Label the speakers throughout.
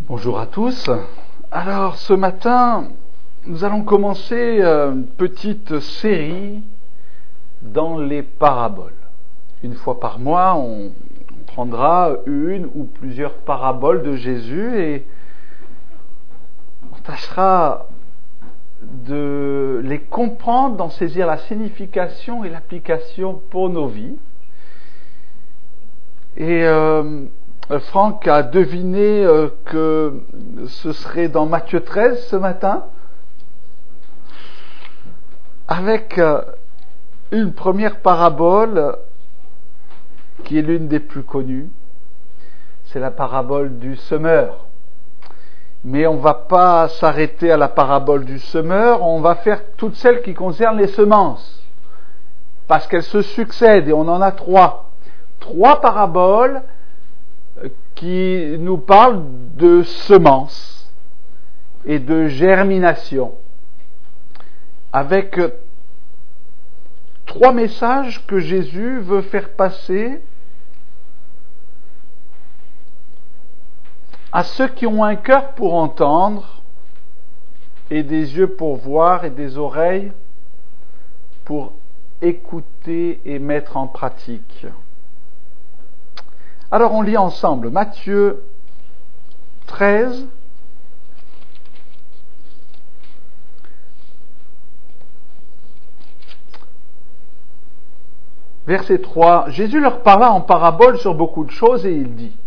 Speaker 1: Bonjour à tous. Alors ce matin, nous allons commencer une petite série dans les paraboles. Une fois par mois, on prendra une ou plusieurs paraboles de Jésus et on tâchera de les comprendre, d'en saisir la signification et l'application pour nos vies. Et Franck a deviné que ce serait dans Matthieu 13 ce matin, avec une première parabole qui est l'une des plus connues. C'est la parabole du semeur. Mais on ne va pas s'arrêter à la parabole du semeur, on va faire toutes celles qui concernent les semences, parce qu'elles se succèdent et on en a trois. Trois paraboles qui nous parlent de semences et de germination, avec trois messages que Jésus veut faire passer à ceux qui ont un cœur pour entendre et des yeux pour voir et des oreilles pour écouter et mettre en pratique. Alors on lit ensemble Matthieu 13, verset 3. Jésus leur parla en parabole sur beaucoup de choses et il dit: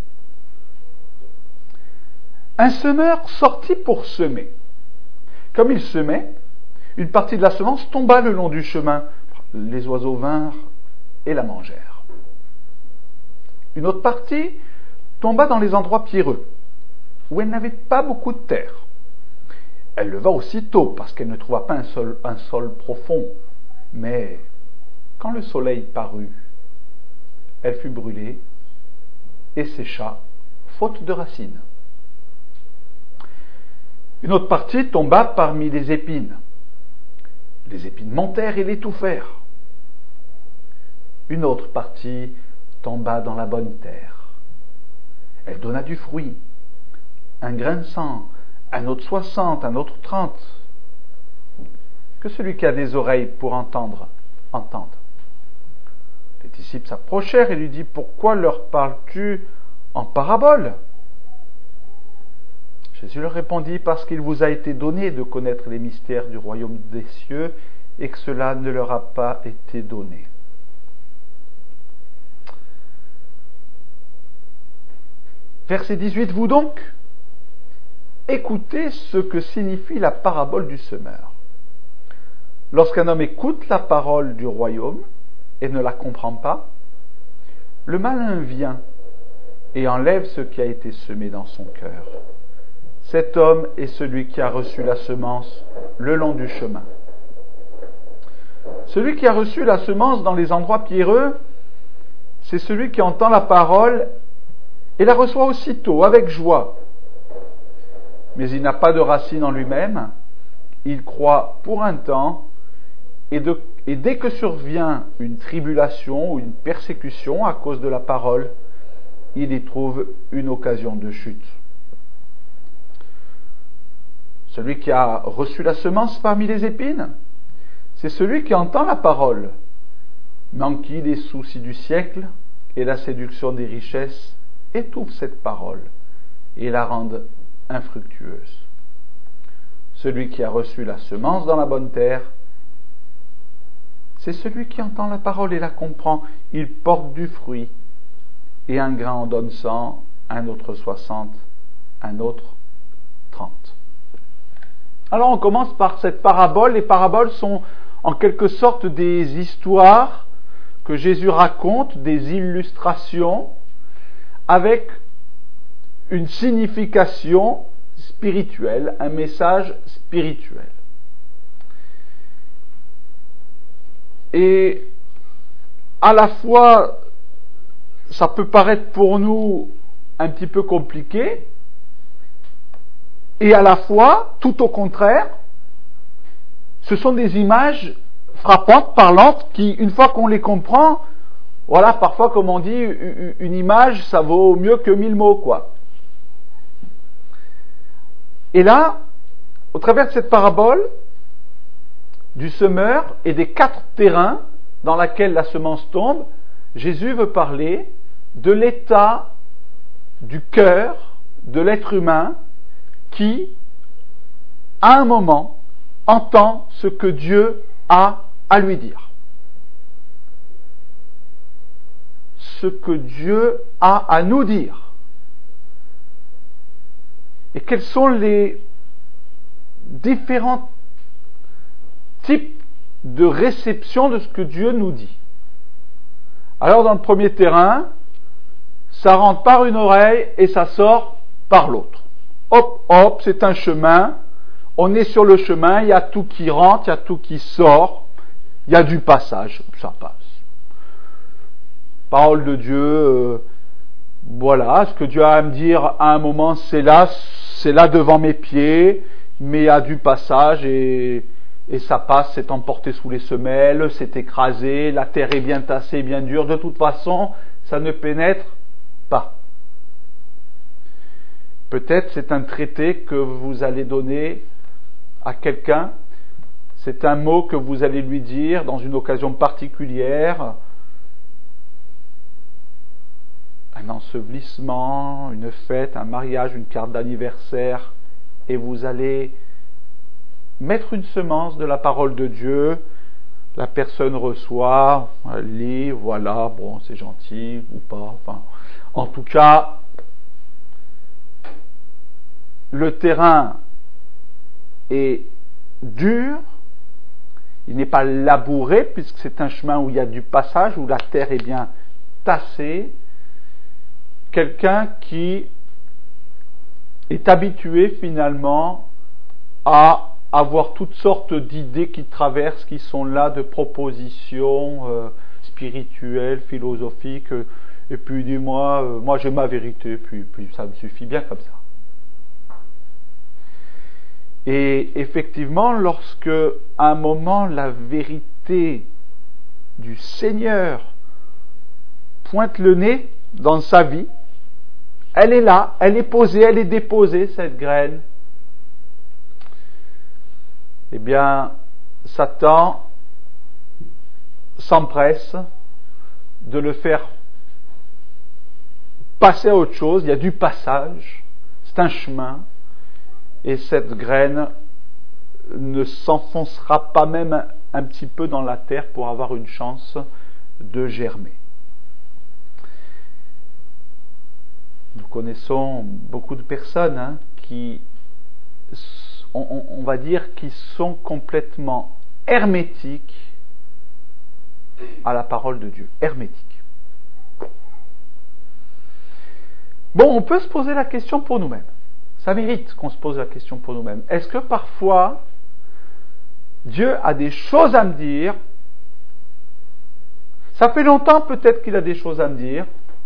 Speaker 1: un semeur sortit pour semer. Comme il semait, une partie de la semence tomba le long du chemin. Les oiseaux vinrent et la mangèrent. Une autre partie tomba dans les endroits pierreux, où elle n'avait pas beaucoup de terre. Elle leva aussitôt, parce qu'elle ne trouva pas un sol profond. Mais quand le soleil parut, elle fut brûlée et sécha, faute de racines. Une autre partie tomba parmi les épines. Les épines montèrent et l'étouffèrent. Une autre partie tomba dans la bonne terre. Elle donna du fruit, un grain de 100, un autre 60, un autre 30. Que celui qui a des oreilles pour entendre, entende. Les disciples s'approchèrent et lui dirent: pourquoi leur parles-tu en parabole? Jésus leur répondit: parce qu'il vous a été donné de connaître les mystères du royaume des cieux et que cela ne leur a pas été donné. Verset 18, vous donc, écoutez ce que signifie la parabole du semeur. Lorsqu'un homme écoute la parole du royaume et ne la comprend pas, le malin vient et enlève ce qui a été semé dans son cœur. Cet homme est celui qui a reçu la semence le long du chemin. Celui qui a reçu la semence dans les endroits pierreux, c'est celui qui entend la parole et la reçoit aussitôt, avec joie. Mais il n'a pas de racine en lui-même, il croit pour un temps, et dès que survient une tribulation ou une persécution à cause de la parole, il y trouve une occasion de chute. Celui qui a reçu la semence parmi les épines, c'est celui qui entend la parole, mais en qui les soucis du siècle et la séduction des richesses étouffent cette parole et la rendent infructueuse. Celui qui a reçu la semence dans la bonne terre, c'est celui qui entend la parole et la comprend. Il porte du fruit, et un grain en donne 100, un autre 60, un autre 30. Alors on commence par cette parabole. Les paraboles sont en quelque sorte des histoires que Jésus raconte, des illustrations, avec une signification spirituelle, un message spirituel. Et à la fois, ça peut paraître pour nous un petit peu compliqué, et à la fois, tout au contraire, ce sont des images frappantes, parlantes, qui, une fois qu'on les comprend, voilà, parfois, comme on dit, une image, ça vaut mieux que 1000 mots, quoi. Et là, au travers de cette parabole du semeur et des 4 terrains dans lesquels la semence tombe, Jésus veut parler de l'état du cœur de l'être humain qui, à un moment, entend ce que Dieu a à lui dire. Ce que Dieu a à nous dire. Et quels sont les différents types de réception de ce que Dieu nous dit. Alors dans le premier terrain, ça rentre par une oreille et ça sort par l'autre. Hop, hop, c'est un chemin. On est sur le chemin, il y a tout qui rentre, il y a tout qui sort. Il y a du passage, ça passe. Parole de Dieu, voilà, ce que Dieu a à me dire à un moment, c'est là devant mes pieds, mais il y a du passage et ça passe, c'est emporté sous les semelles, c'est écrasé, la terre est bien tassée, bien dure, de toute façon, ça ne pénètre pas. Peut-être c'est un traité que vous allez donner à quelqu'un, c'est un mot que vous allez lui dire dans une occasion particulière, un ensevelissement, une fête, un mariage, une carte d'anniversaire, et vous allez mettre une semence de la parole de Dieu, la personne reçoit, elle lit, voilà, bon, c'est gentil ou pas, enfin, en tout cas, le terrain est dur, il n'est pas labouré, puisque c'est un chemin où il y a du passage, où la terre est bien tassée. Quelqu'un qui est habitué finalement à avoir toutes sortes d'idées qui traversent, qui sont là, de propositions spirituelles, philosophiques, et puis dis-moi, moi j'ai ma vérité, puis ça me suffit bien comme ça. Et effectivement, lorsque à un moment la vérité du Seigneur pointe le nez dans sa vie, elle est là, elle est posée, elle est déposée, cette graine. Eh bien, Satan s'empresse de le faire passer à autre chose. Il y a du passage, c'est un chemin, et cette graine ne s'enfoncera pas même un petit peu dans la terre pour avoir une chance de germer. Nous connaissons beaucoup de personnes qui, on va dire, qui sont complètement hermétiques à la parole de Dieu. Hermétiques. Bon, on peut se poser la question pour nous-mêmes. Ça mérite qu'on se pose la question pour nous-mêmes. Est-ce que parfois, Dieu a des choses à me dire? Ça fait longtemps peut-être qu'il a des choses à me dire.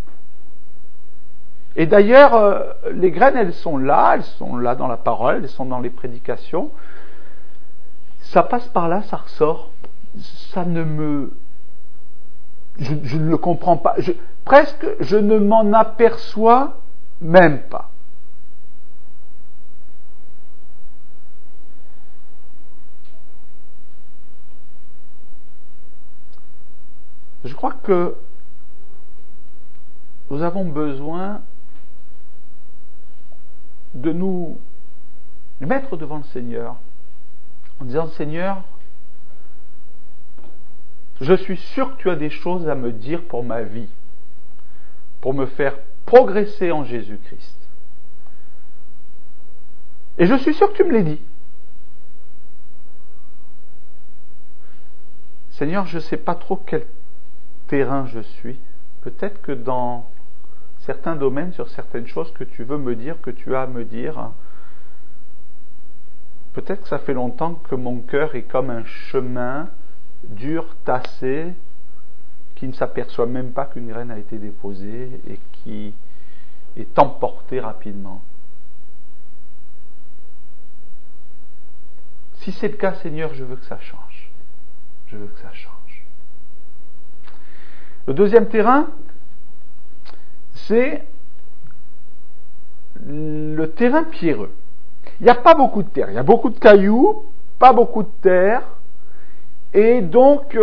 Speaker 1: Et d'ailleurs, les graines, elles sont là dans la parole, elles sont dans les prédications. Ça passe par là, ça ressort. Ça ne me... Je ne le comprends pas. Presque, je ne m'en aperçois même pas. Je crois que nous avons besoin de nous mettre devant le Seigneur en disant: Seigneur, je suis sûr que tu as des choses à me dire pour ma vie, pour me faire progresser en Jésus-Christ. Et je suis sûr que tu me l'as dit. Seigneur, je ne sais pas trop quel terrain je suis. Peut-être que dans certains domaines, sur certaines choses que tu veux me dire, que tu as à me dire, peut-être que ça fait longtemps que mon cœur est comme un chemin dur, tassé, qui ne s'aperçoit même pas qu'une graine a été déposée et qui est emporté rapidement. Si c'est le cas, Seigneur, je veux que ça change. Je veux que ça change. Le deuxième terrain, c'est le terrain pierreux. Il n'y a pas beaucoup de terre. Il y a beaucoup de cailloux, pas beaucoup de terre. Et donc,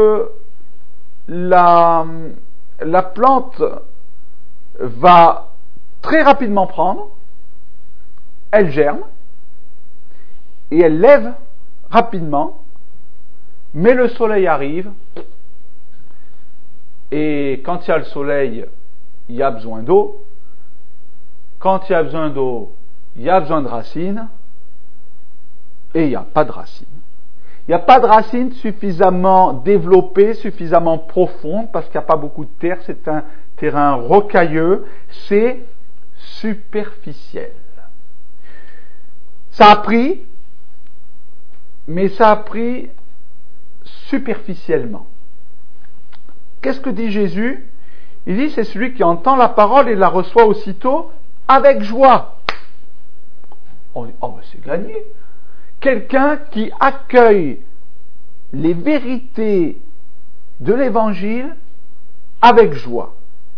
Speaker 1: la plante va très rapidement prendre, elle germe, et elle lève rapidement, mais le soleil arrive, et quand il y a le soleil, il y a besoin d'eau. Quand il y a besoin d'eau, il y a besoin de racines, et il n'y a pas de racines. Il n'y a pas de racines suffisamment développées, suffisamment profondes, parce qu'il n'y a pas beaucoup de terre, c'est un terrain rocailleux, c'est superficiel. Ça a pris, mais ça a pris superficiellement. Qu'est-ce que dit Jésus? Il dit, c'est celui qui entend la parole et la reçoit aussitôt avec joie. On dit, oh, ben c'est gagné. Quelqu'un qui accueille les vérités de l'Évangile avec joie.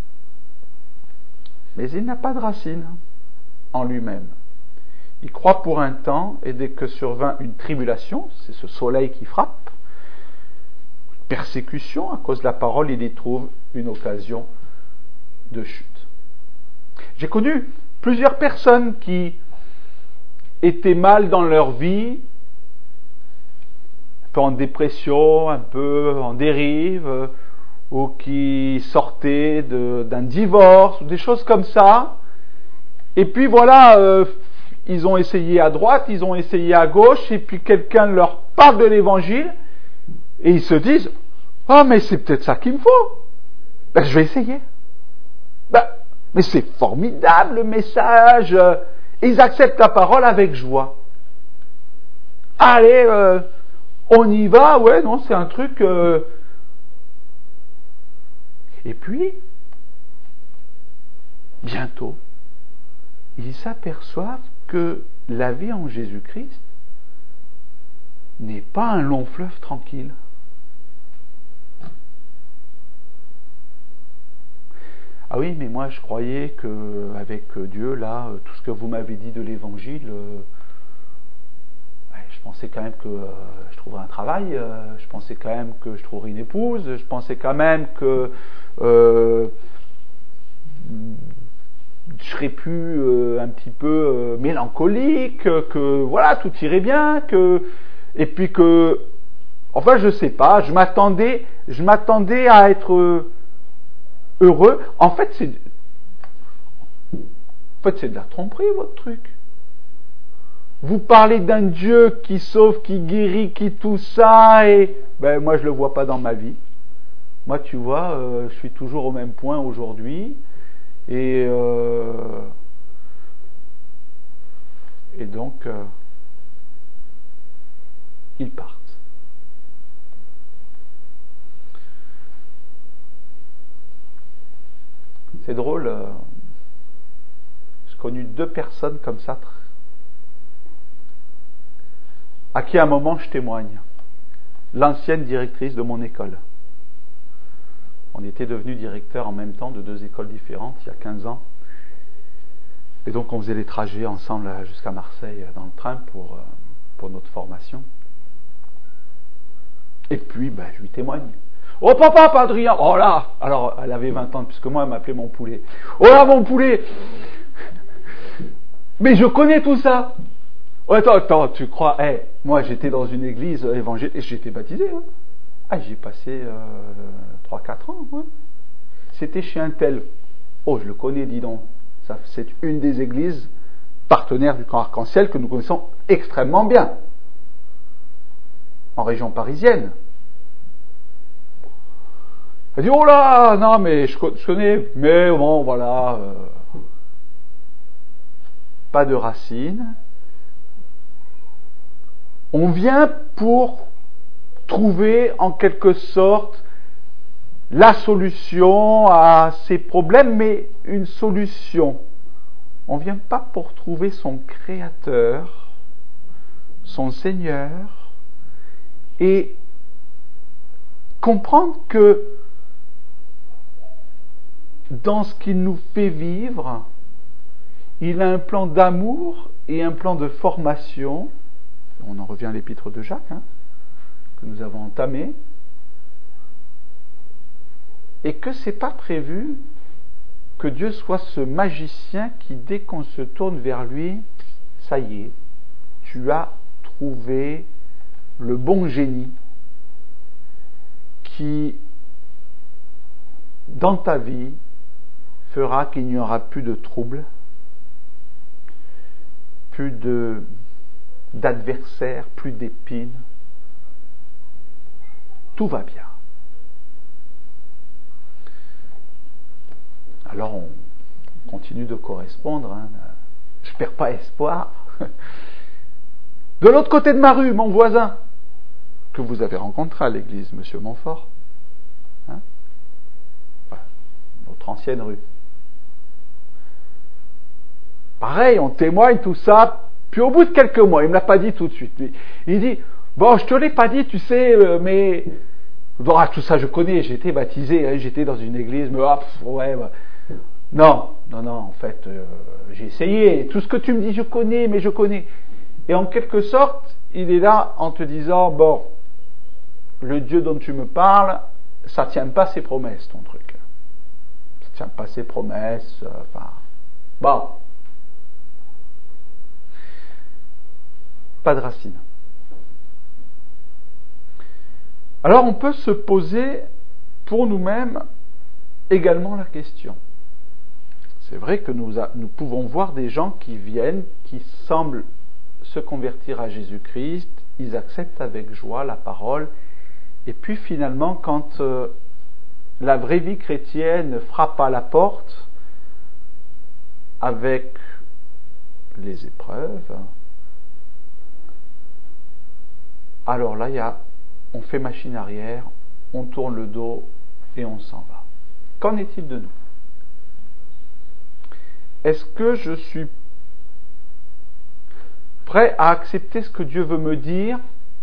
Speaker 1: Mais il n'a pas de racine en lui-même. Il croit pour un temps, et dès que survint une tribulation, c'est ce soleil qui frappe, persécution, à cause de la parole, il y trouve une occasion de chute. J'ai connu plusieurs personnes qui étaient mal dans leur vie, un peu en dépression, un peu en dérive, ou qui sortaient d'un divorce, ou des choses comme ça. Et puis voilà, ils ont essayé à droite, ils ont essayé à gauche, et puis quelqu'un leur parle de l'Évangile, et ils se disent, ah, mais c'est peut-être ça qu'il me faut. Ben, je vais essayer. Ben, mais c'est formidable le message. Ils acceptent la parole avec joie. Allez, on y va, ouais, non, c'est un truc. Et puis, bientôt, ils s'aperçoivent que la vie en Jésus-Christ n'est pas un long fleuve tranquille. Ah oui, mais moi je croyais que avec Dieu, là, tout ce que vous m'avez dit de l'Évangile, je pensais quand même que je trouverais un travail, je pensais quand même que je trouverais une épouse, je pensais quand même que je serais plus un petit peu mélancolique, que voilà, tout irait bien, et puis que, enfin je sais pas, je m'attendais à être heureux. En fait, c'est de la tromperie, votre truc. Vous parlez d'un Dieu qui sauve, qui guérit, qui tout ça, et ben moi je le vois pas dans ma vie. Moi, tu vois, je suis toujours au même point aujourd'hui, et donc ils partent. C'est drôle, j'ai connu 2 personnes comme ça, à qui à un moment je témoigne. L'ancienne directrice de mon école. On était devenus directeurs en même temps de 2 écoles différentes, il y a 15 ans. Et donc on faisait les trajets ensemble jusqu'à Marseille dans le train pour notre formation. Et puis, ben, je lui témoigne. Oh papa, Adrien, oh là. Alors, elle avait 20 ans de plus que moi, elle m'appelait mon poulet. Oh là, mon poulet. Mais je connais tout ça. Oh, attends, tu crois, moi j'étais dans une église évangélique, et j'étais baptisé. Hein. Ah, j'y ai passé 3-4 ans. Ouais. C'était chez un tel. Oh, je le connais, dis donc. Ça, c'est une des églises partenaires du camp Arc-en-Ciel que nous connaissons extrêmement bien. En région parisienne. Elle dit, oh là, non, mais je connais, mais bon, voilà, pas de racines. On vient pour trouver en quelque sorte la solution à ces problèmes, mais une solution. On ne vient pas pour trouver son Créateur, son Seigneur, et comprendre que dans ce qu'il nous fait vivre, il a un plan d'amour et un plan de formation, on en revient à l'épître de Jacques, que nous avons entamé, et que c'est pas prévu que Dieu soit ce magicien qui, dès qu'on se tourne vers lui, ça y est, tu as trouvé le bon génie qui, dans ta vie, fera qu'il n'y aura plus de troubles, plus d'adversaires, plus d'épines. Tout va bien. Alors on continue de correspondre. Je ne perds pas espoir. De l'autre côté de ma rue, mon voisin, que vous avez rencontré à l'église, Monsieur Montfort, notre ancienne rue. Pareil, on témoigne tout ça, puis au bout de quelques mois, il ne me l'a pas dit tout de suite. Il dit, bon, je te l'ai pas dit, tu sais, mais... tout ça je connais, j'ai été baptisé, j'étais dans une église, mais Non, en fait, j'ai essayé, tout ce que tu me dis, je connais, mais je connais. Et en quelque sorte, il est là en te disant, bon, le Dieu dont tu me parles, ça ne tient pas ses promesses, ton truc. Ça ne tient pas ses promesses, bon. Pas de racine. Alors on peut se poser pour nous-mêmes également la question. C'est vrai que nous pouvons voir des gens qui viennent, qui semblent se convertir à Jésus-Christ, ils acceptent avec joie la parole, et puis finalement quand la vraie vie chrétienne frappe à la porte avec les épreuves, alors là on fait machine arrière, on tourne le dos et on s'en va. Qu'en est-il de nous? Est-ce que je suis prêt à accepter ce que Dieu veut me dire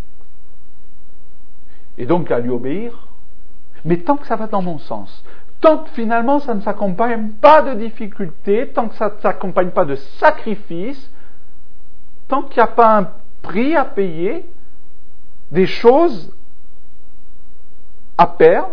Speaker 1: et donc à lui obéir, mais tant que ça va dans mon sens, tant que finalement ça ne s'accompagne pas de difficultés, tant que ça ne s'accompagne pas de sacrifices, tant qu'il n'y a pas un prix à payer, des choses à perdre,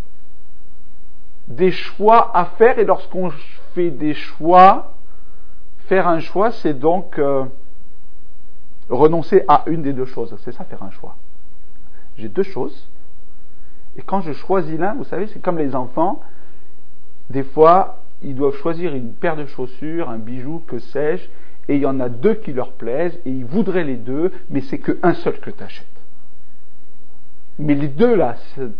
Speaker 1: des choix à faire, et lorsqu'on fait des choix, faire un choix, c'est donc renoncer à une des deux choses. C'est ça, faire un choix. J'ai deux choses, et quand je choisis l'un, vous savez, c'est comme les enfants, des fois, ils doivent choisir une paire de chaussures, un bijou, que sais-je, et il y en a deux qui leur plaisent, et ils voudraient les deux, mais c'est qu'un seul que tu achètes. Mais les deux là,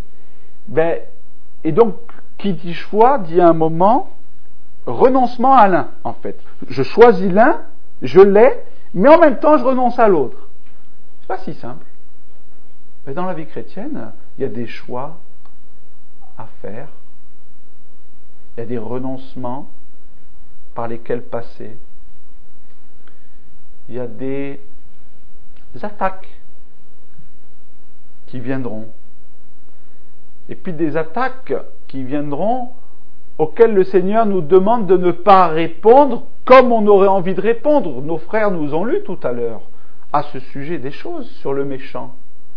Speaker 1: et donc, qui dit choix, dit à un moment, renoncement à l'un, en fait. Je choisis l'un, je l'ai, mais en même temps, je renonce à l'autre. C'est pas si simple. Mais dans la vie chrétienne, il y a des choix à faire. Il y a des renoncements par lesquels passer. Il y a des attaques qui viendront. Et puis des attaques qui viendront auxquelles le Seigneur nous demande de ne pas répondre comme on aurait envie de répondre. Nos frères nous ont lu tout à l'heure à ce sujet des choses sur le méchant.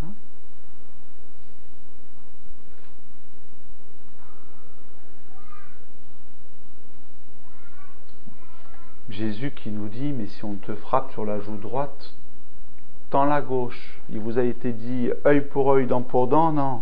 Speaker 1: Jésus qui nous dit, mais si on te frappe sur la joue droite, tends la gauche. Il vous a été dit œil pour œil, dent pour dent, non.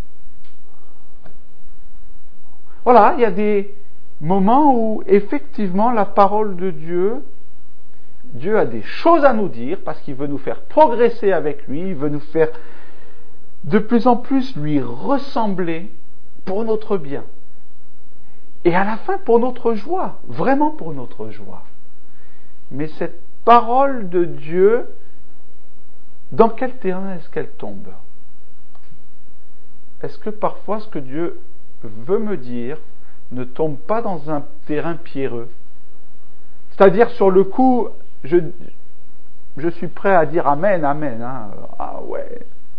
Speaker 1: Voilà, il y a des moments où effectivement la parole de Dieu a des choses à nous dire parce qu'il veut nous faire progresser avec lui, il veut nous faire de plus en plus lui ressembler pour notre bien. Et à la fin pour notre joie, vraiment pour notre joie. Mais cette parole de Dieu, dans quel terrain est-ce qu'elle tombe? Est-ce que parfois ce que Dieu veut me dire ne tombe pas dans un terrain pierreux? C'est-à-dire sur le coup, je suis prêt à dire amen, amen. Ah ouais.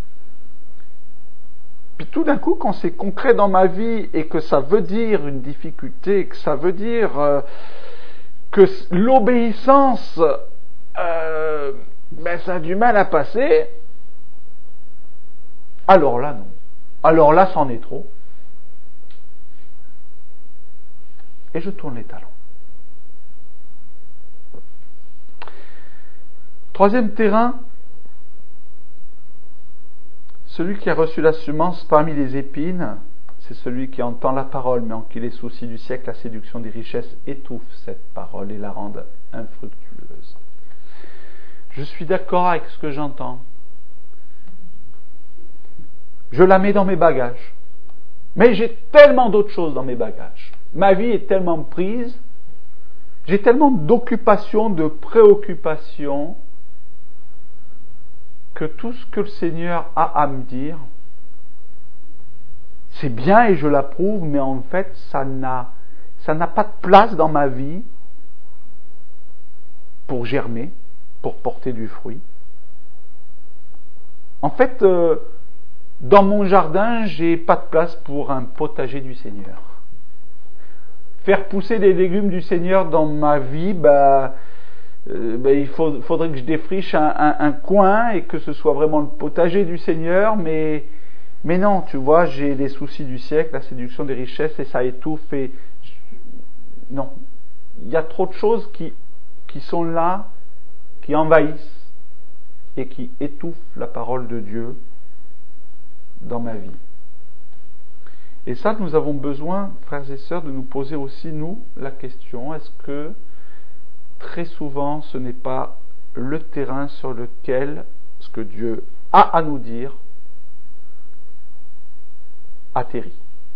Speaker 1: Puis tout d'un coup, quand c'est concret dans ma vie et que ça veut dire une difficulté, que ça veut dire que l'obéissance ça a du mal à passer, alors là, non. Alors là, c'en est trop. Et je tourne les talons. Troisième terrain, celui qui a reçu la semence parmi les épines, c'est celui qui entend la parole, mais en qui les soucis du siècle, la séduction des richesses étouffent cette parole et la rendent infructueuse. Je suis d'accord avec ce que j'entends. Je la mets dans mes bagages. Mais j'ai tellement d'autres choses dans mes bagages. Ma vie est tellement prise, j'ai tellement d'occupations, de préoccupations, que tout ce que le Seigneur a à me dire, c'est bien et je l'approuve, mais en fait, ça n'a pas de place dans ma vie pour germer, pour porter du fruit. En fait, dans mon jardin, j'ai pas de place pour un potager du Seigneur. Faire pousser des légumes du Seigneur dans ma vie, il faudrait que je défriche un coin et que ce soit vraiment le potager du Seigneur, mais non, tu vois, j'ai les soucis du siècle, la séduction des richesses, et ça étouffe, non. Il y a trop de choses qui sont là, qui envahissent et qui étouffent la parole de Dieu dans ma vie. Et ça, nous avons besoin, frères et sœurs, de nous poser aussi, nous, la question, est-ce que très souvent, ce n'est pas le terrain sur lequel ce que Dieu a à nous dire atterrit.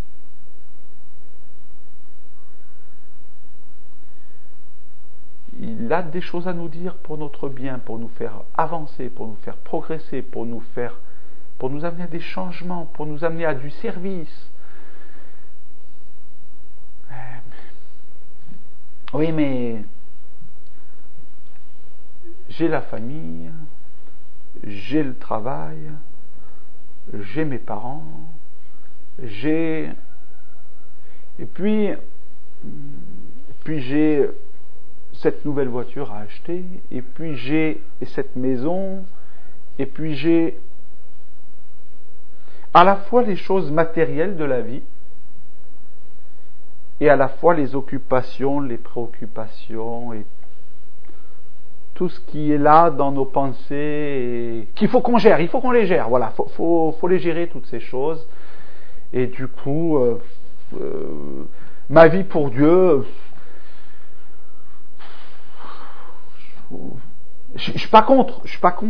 Speaker 1: Il a des choses à nous dire pour notre bien, pour nous faire avancer, pour nous faire progresser, pour nous amener à des changements, pour nous amener à du service. Oui, mais j'ai la famille, j'ai le travail, j'ai mes parents, et puis j'ai cette nouvelle voiture à acheter, et puis j'ai cette maison, et puis j'ai à la fois les choses matérielles de la vie, et à la fois les occupations, les préoccupations, et tout ce qui est là dans nos pensées, et qu'il faut qu'on gère, il faut qu'on les gère, voilà, faut les gérer toutes ces choses, et du coup, ma vie pour Dieu, je suis pas contre,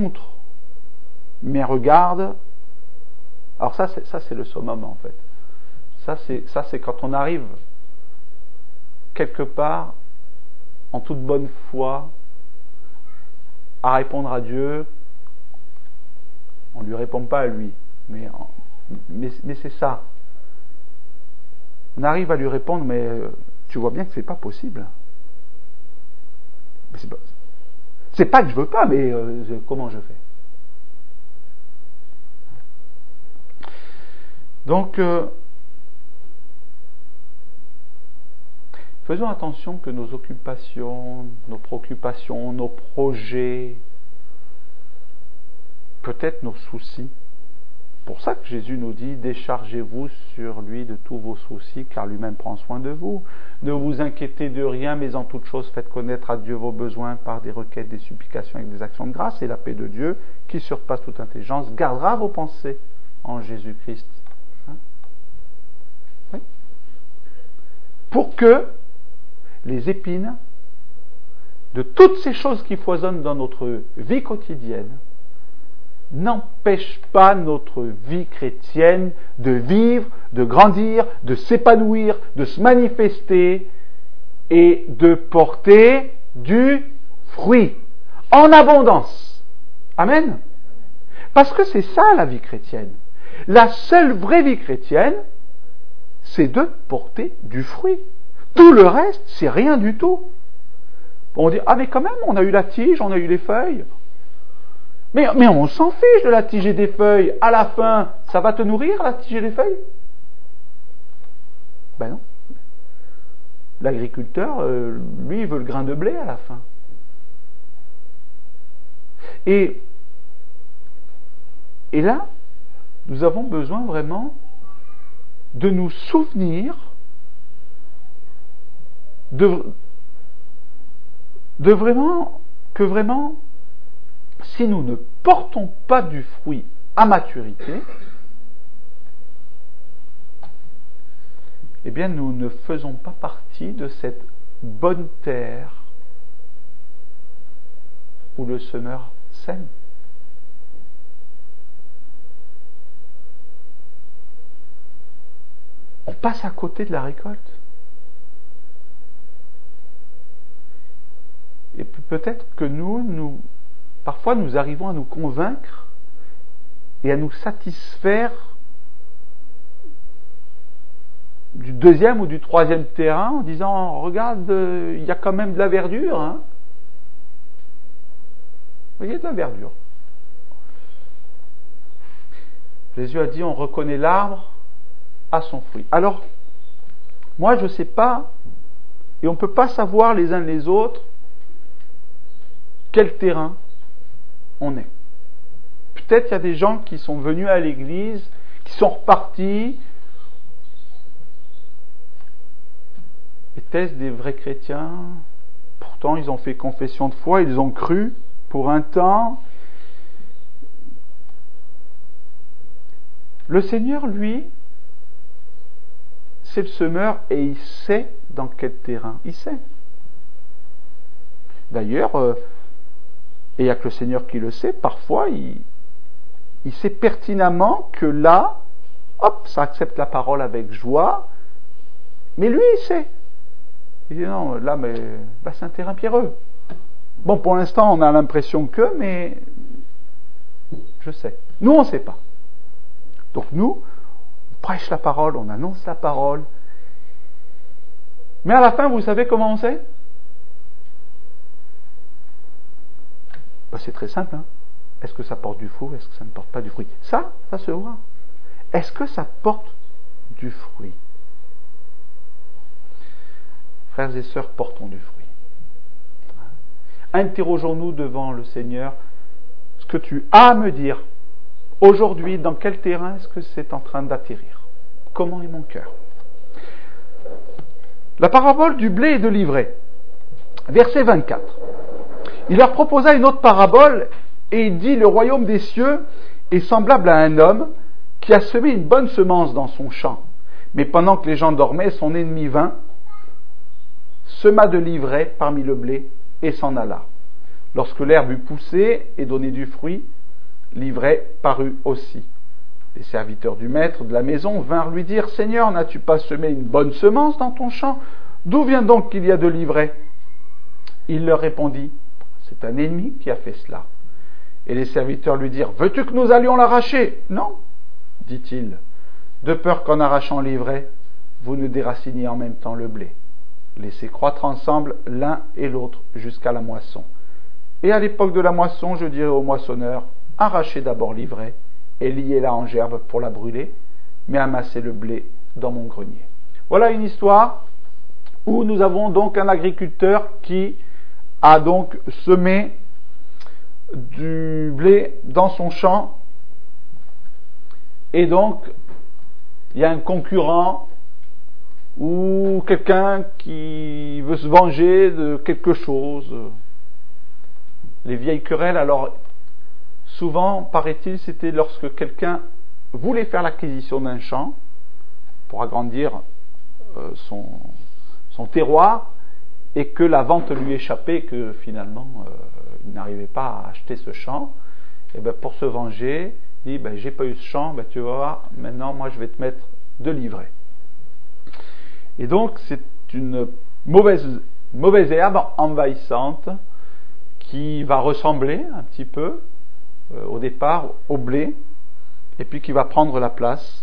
Speaker 1: mais regarde, alors ça c'est le summum en fait, ça c'est quand on arrive quelque part en toute bonne foi à répondre à Dieu. On ne lui répond pas à lui, mais c'est ça. On arrive à lui répondre, mais tu vois bien que c'est pas possible. Mais c'est pas que je veux pas, mais comment je fais? Donc, faisons attention que nos occupations, nos préoccupations, nos projets, peut-être nos soucis. Pour ça que Jésus nous dit, déchargez-vous sur lui de tous vos soucis, car lui-même prend soin de vous. Ne vous inquiétez de rien, mais en toute chose faites connaître à Dieu vos besoins par des requêtes, des supplications avec des actions de grâce, et la paix de Dieu, qui surpasse toute intelligence, gardera vos pensées en Jésus-Christ. Oui. Pour que les épines de toutes ces choses qui foisonnent dans notre vie quotidienne n'empêchent pas notre vie chrétienne de vivre, de grandir, de s'épanouir, de se manifester et de porter du fruit en abondance. Amen. Parce que c'est ça la vie chrétienne. La seule vraie vie chrétienne, c'est de porter du fruit. Tout le reste, c'est rien du tout. On dit, ah mais quand même, on a eu la tige, on a eu les feuilles. Mais on s'en fiche de la tige et des feuilles. À la fin, ça va te nourrir, la tige et les feuilles? Ben non. L'agriculteur, lui, il veut le grain de blé à la fin. Et là, nous avons besoin vraiment de nous souvenir de vraiment, que vraiment, si nous ne portons pas du fruit à maturité, eh bien nous ne faisons pas partie de cette bonne terre où le semeur sème. On passe à côté de la récolte. Et peut-être que parfois nous arrivons à nous convaincre et à nous satisfaire du deuxième ou du troisième terrain en disant regarde, il y a quand même de la verdure, hein. Il y a de la verdure. Jésus a dit on reconnaît l'arbre à son fruit. Alors, moi je ne sais pas, et on ne peut pas savoir les uns les autres quel terrain on est. Peut-être il y a des gens qui sont venus à l'église, qui sont repartis. Étaient-ce des vrais chrétiens? Pourtant, ils ont fait confession de foi, ils ont cru pour un temps. Le Seigneur, lui, c'est le semeur et il sait dans quel terrain il sait. D'ailleurs, et il n'y a que le Seigneur qui le sait, parfois il sait pertinemment que là, hop, ça accepte la parole avec joie, mais lui il sait. Il dit non, là, mais c'est un terrain pierreux. Bon, pour l'instant, on a l'impression que, mais je sais. Nous, on ne sait pas. Donc nous, on prêche la parole, on annonce la parole. Mais à la fin, vous savez comment on sait? C'est très simple. Hein. Est-ce que ça porte du fruit? Est-ce que ça ne porte pas du fruit? Ça se voit. Est-ce que ça porte du fruit? Frères et sœurs, portons du fruit. Interrogeons-nous devant le Seigneur. Ce que tu as à me dire aujourd'hui, dans quel terrain est-ce que c'est en train d'atterrir? Comment est mon cœur? La parabole du blé et de l'ivraie. Verset 24. Il leur proposa une autre parabole et il dit, le royaume des cieux est semblable à un homme qui a semé une bonne semence dans son champ. Mais pendant que les gens dormaient, son ennemi vint, sema de l'ivraie parmi le blé et s'en alla. Lorsque l'herbe eut poussé et donné du fruit, l'ivraie parut aussi. Les serviteurs du maître de la maison vinrent lui dire, Seigneur, n'as-tu pas semé une bonne semence dans ton champ? D'où vient donc qu'il y a de l'ivraie? Il leur répondit, c'est un ennemi qui a fait cela. Et les serviteurs lui dirent, veux-tu que nous allions l'arracher? Non, dit-il, de peur qu'en arrachant l'ivraie, vous ne déraciniez en même temps le blé. Laissez croître ensemble l'un et l'autre jusqu'à la moisson. Et à l'époque de la moisson, je dirai au moissonneur, arrachez d'abord l'ivraie et liez-la en gerbe pour la brûler, mais amassez le blé dans mon grenier. Voilà une histoire où nous avons donc un agriculteur qui a donc semé du blé dans son champ, et donc il y a un concurrent ou quelqu'un qui veut se venger de quelque chose. Les vieilles querelles, alors souvent, paraît-il, c'était lorsque quelqu'un voulait faire l'acquisition d'un champ pour agrandir son terroir, et que la vente lui échappait, que finalement il n'arrivait pas à acheter ce champ, et bien pour se venger, il dit j'ai pas eu ce champ, tu vas voir, maintenant moi je vais te mettre de l'ivraie. Et donc c'est une mauvaise herbe envahissante qui va ressembler un petit peu au départ au blé, et puis qui va prendre la place.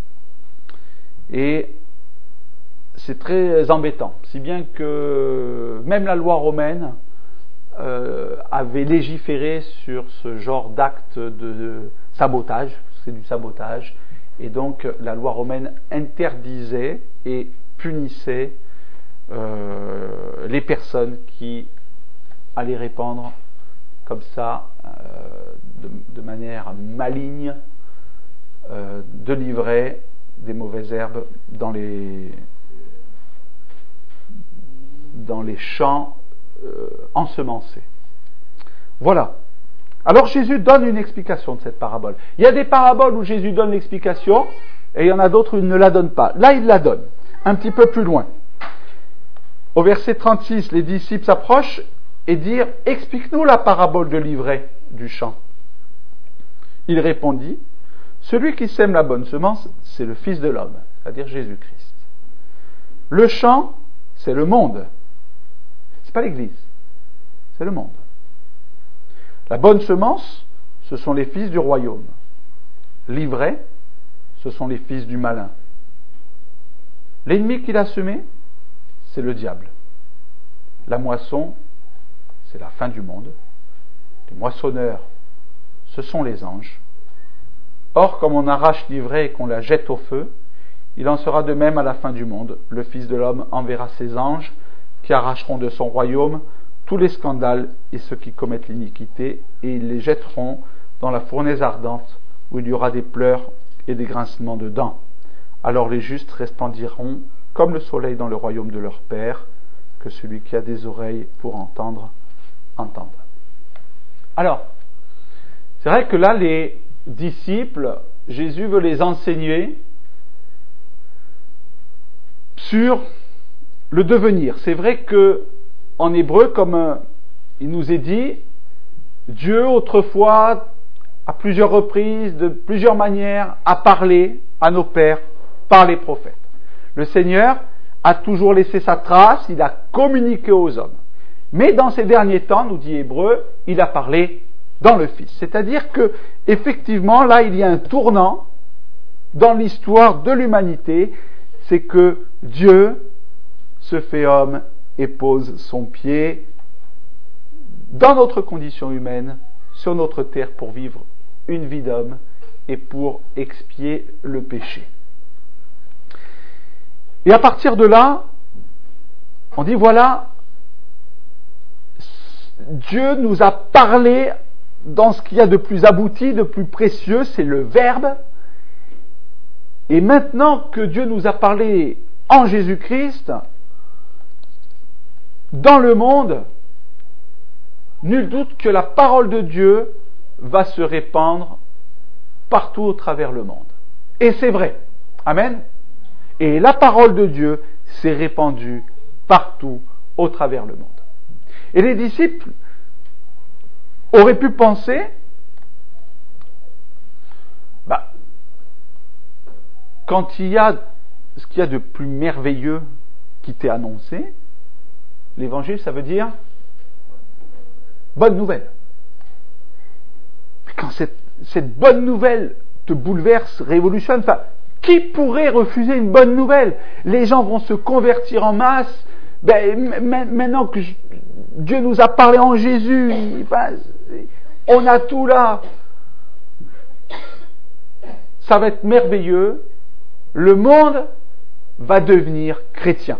Speaker 1: Et c'est très embêtant, si bien que même la loi romaine avait légiféré sur ce genre d'acte de sabotage, c'est du sabotage, et donc la loi romaine interdisait et punissait les personnes qui allaient répandre comme ça de manière maligne de l'ivraie, des mauvaises herbes dans les champs ensemencés. Voilà. Alors Jésus donne une explication de cette parabole. Il y a des paraboles où Jésus donne l'explication, et il y en a d'autres où il ne la donne pas. Là, il la donne, un petit peu plus loin. Au verset 36, les disciples s'approchent et disent « Explique-nous la parabole de l'ivraie du champ. » Il répondit « Celui qui sème la bonne semence, c'est le Fils de l'homme, c'est-à-dire Jésus-Christ. Le champ, c'est le monde. C'est pas l'Église, c'est le monde. La bonne semence, ce sont les fils du royaume. L'ivraie, ce sont les fils du malin. L'ennemi qu'il a semé, c'est le diable. La moisson, c'est la fin du monde. Les moissonneurs, ce sont les anges. Or, comme on arrache l'ivraie et qu'on la jette au feu, il en sera de même à la fin du monde. Le Fils de l'homme enverra ses anges qui arracheront de son royaume tous les scandales et ceux qui commettent l'iniquité, et ils les jetteront dans la fournaise ardente, où il y aura des pleurs et des grincements de dents. Alors les justes resplendiront comme le soleil dans le royaume de leur Père. Que celui qui a des oreilles pour entendre, entende. Alors, c'est vrai que là, les disciples, Jésus veut les enseigner sur le devenir. C'est vrai que en hébreu, comme il nous est dit, Dieu autrefois, à plusieurs reprises, de plusieurs manières, a parlé à nos pères par les prophètes. Le Seigneur a toujours laissé sa trace, il a communiqué aux hommes. Mais dans ces derniers temps, nous dit Hébreu, il a parlé dans le Fils. C'est-à-dire que, effectivement, là, il y a un tournant dans l'histoire de l'humanité, c'est que Dieu se fait homme et pose son pied dans notre condition humaine, sur notre terre, pour vivre une vie d'homme et pour expier le péché. Et à partir de là, on dit voilà, Dieu nous a parlé dans ce qu'il y a de plus abouti, de plus précieux, c'est le Verbe. Et maintenant que Dieu nous a parlé en Jésus-Christ, dans le monde, nul doute que la parole de Dieu va se répandre partout au travers le monde. Et c'est vrai. Amen. Et la parole de Dieu s'est répandue partout au travers le monde. Et les disciples auraient pu penser, quand il y a ce qu'il y a de plus merveilleux qui t'est annoncé, l'évangile, ça veut dire bonne nouvelle. Quand cette bonne nouvelle te bouleverse, révolutionne, qui pourrait refuser une bonne nouvelle? Les gens vont se convertir en masse. Maintenant que Dieu nous a parlé en Jésus, on a tout là. Ça va être merveilleux. Le monde va devenir chrétien.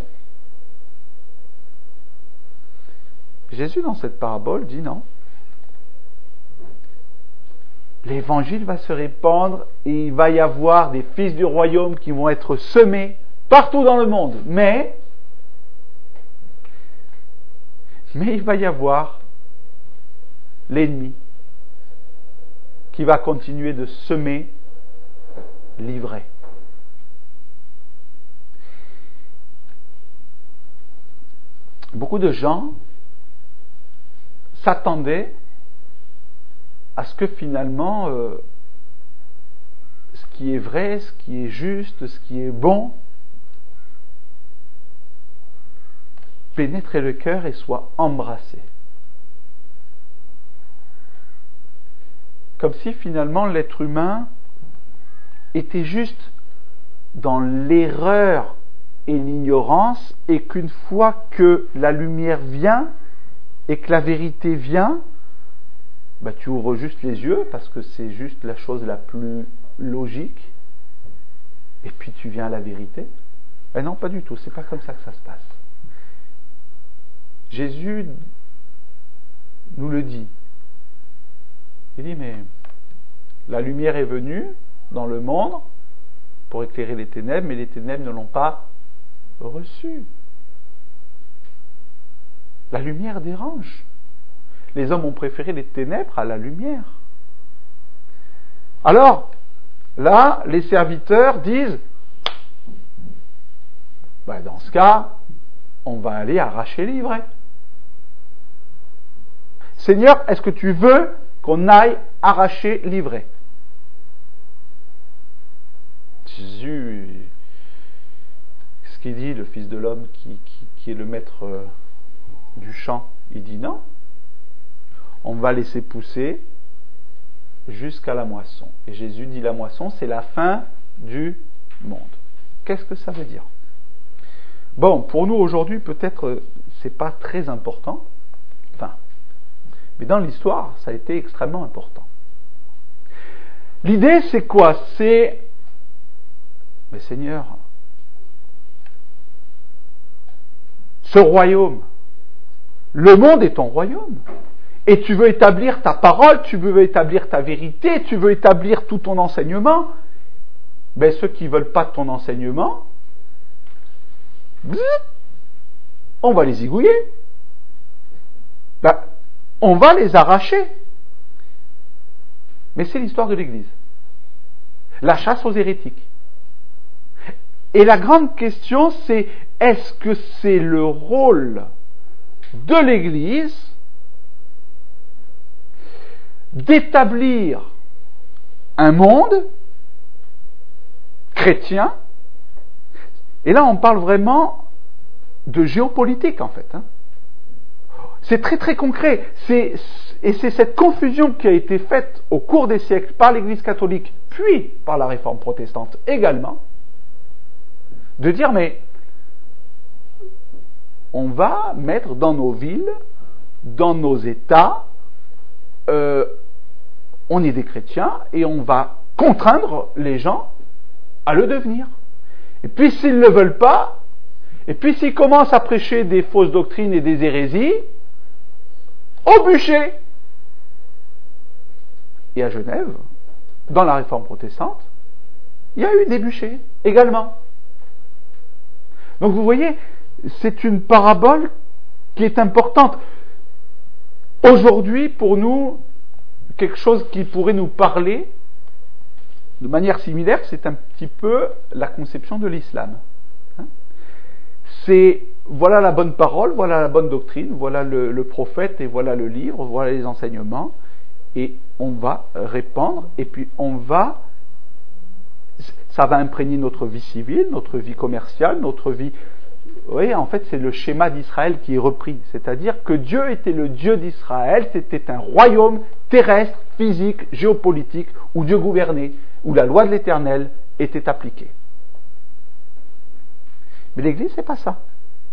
Speaker 1: Jésus, dans cette parabole, dit non. L'évangile va se répandre et il va y avoir des fils du royaume qui vont être semés partout dans le monde. Mais il va y avoir l'ennemi qui va continuer de semer l'ivraie. Beaucoup de gens s'attendaient à ce que finalement ce qui est vrai, ce qui est juste, ce qui est bon pénètre le cœur et soit embrassé. Comme si finalement l'être humain était juste dans l'erreur et l'ignorance, et qu'une fois que la lumière vient et que la vérité vient, tu ouvres juste les yeux parce que c'est juste la chose la plus logique, et puis tu viens à la vérité. Non, pas du tout, c'est pas comme ça que ça se passe. Jésus nous le dit. Il dit, mais La lumière est venue dans le monde pour éclairer les ténèbres, mais les ténèbres ne l'ont pas reçue. La lumière dérange. Les hommes ont préféré les ténèbres à la lumière. Alors, là, les serviteurs disent, dans ce cas, on va aller arracher l'ivraie. Seigneur, est-ce que tu veux qu'on aille arracher l'ivraie? Jésus, qu'est-ce qu'il dit, le Fils de l'homme qui est le maître du champ? Il dit non, on va laisser pousser jusqu'à la moisson. Et Jésus dit la moisson, c'est la fin du monde. Qu'est-ce que ça veut dire? Bon, pour nous aujourd'hui, peut-être c'est pas très important, mais dans l'histoire, ça a été extrêmement important. L'idée, c'est quoi? C'est, mais Seigneur, ce royaume, le monde est ton royaume. Et tu veux établir ta parole, tu veux établir ta vérité, tu veux établir tout ton enseignement. Ceux qui ne veulent pas de ton enseignement, on va les zigouiller. On va les arracher. Mais c'est l'histoire de l'Église. La chasse aux hérétiques. Et la grande question, c'est, est-ce que c'est le rôle de l'Église d'établir un monde chrétien? Et là, on parle vraiment de géopolitique, en fait. C'est très très concret. Et c'est cette confusion qui a été faite au cours des siècles par l'Église catholique, puis par la Réforme protestante également, de dire, mais on va mettre dans nos villes, dans nos États, on est des chrétiens, et on va contraindre les gens à le devenir. Et puis s'ils ne le veulent pas, et puis s'ils commencent à prêcher des fausses doctrines et des hérésies, au bûcher. Et à Genève, dans la Réforme protestante, il y a eu des bûchers également. Donc vous voyez, c'est une parabole qui est importante. Aujourd'hui, pour nous, quelque chose qui pourrait nous parler de manière similaire, c'est un petit peu la conception de l'islam. C'est, voilà la bonne parole, voilà la bonne doctrine, voilà le prophète et voilà le livre, voilà les enseignements, et on va répandre, et puis ça va imprégner notre vie civile, notre vie commerciale, notre vie... Vous voyez, en fait, c'est le schéma d'Israël qui est repris, c'est-à-dire que Dieu était le Dieu d'Israël, c'était un royaume terrestre, physique, géopolitique, où Dieu gouvernait, où la loi de l'Éternel était appliquée. Mais l'Église, c'est pas ça.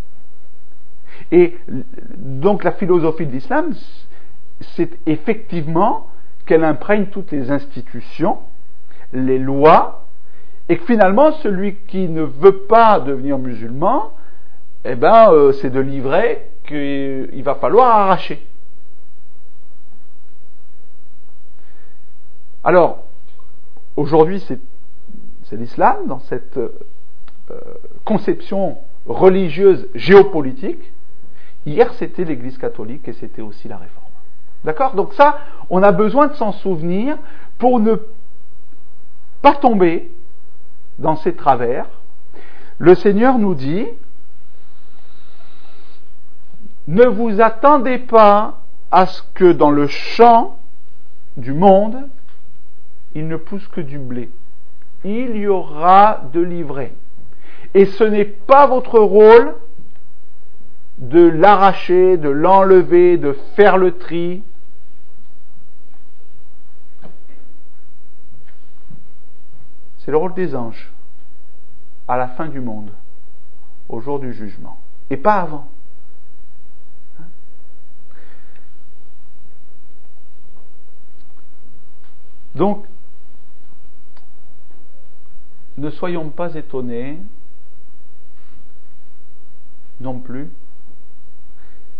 Speaker 1: Et donc la philosophie de l'islam, c'est effectivement qu'elle imprègne toutes les institutions, les lois, et que finalement, celui qui ne veut pas devenir musulman, c'est de l'ivraie qu'il va falloir arracher. Alors, aujourd'hui, c'est l'islam, dans cette conception religieuse géopolitique. Hier, c'était l'Église catholique et c'était aussi la Réforme. D'accord? Donc ça, on a besoin de s'en souvenir pour ne pas tomber dans ces travers. Le Seigneur nous dit, ne vous attendez pas à ce que dans le champ du monde, il ne pousse que du blé. Il y aura de l'ivraie. Et ce n'est pas votre rôle de l'arracher, de l'enlever, de faire le tri. C'est le rôle des anges, à la fin du monde, au jour du jugement, et pas avant. Donc, ne soyons pas étonnés non plus.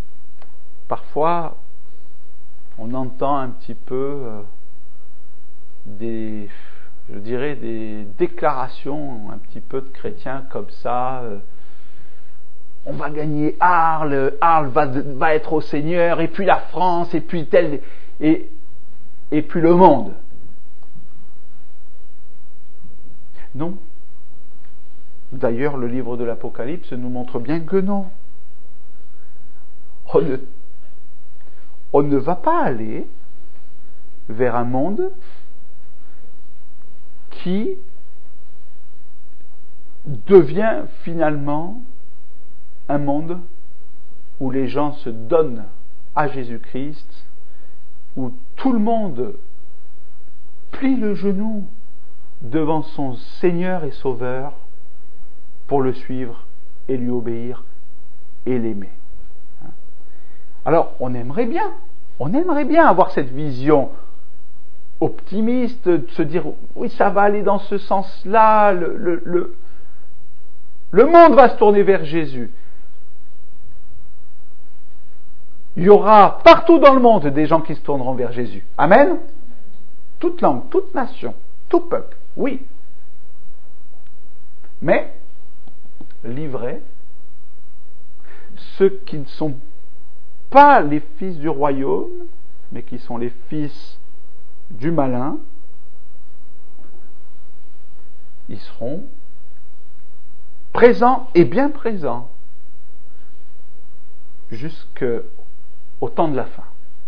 Speaker 1: Parfois, on entend un petit peu je dirais, des déclarations un petit peu de chrétiens comme ça. On va gagner Arles va être au Seigneur, et puis la France, et puis tel, et puis le monde. Non. D'ailleurs, le livre de l'Apocalypse nous montre bien que non. On ne va pas aller vers un monde qui devient finalement un monde où les gens se donnent à Jésus-Christ, où tout le monde plie le genou devant son Seigneur et Sauveur pour le suivre et lui obéir et l'aimer. Alors, on aimerait bien avoir cette vision optimiste, de se dire, oui, ça va aller dans ce sens-là, le monde va se tourner vers Jésus. Il y aura partout dans le monde des gens qui se tourneront vers Jésus. Amen. Toute langue, toute nation, tout peuple, oui. Mais, livrés, ceux qui ne sont pas les fils du royaume, mais qui sont les fils du malin, ils seront présents et bien présents jusqu'au temps de la fin.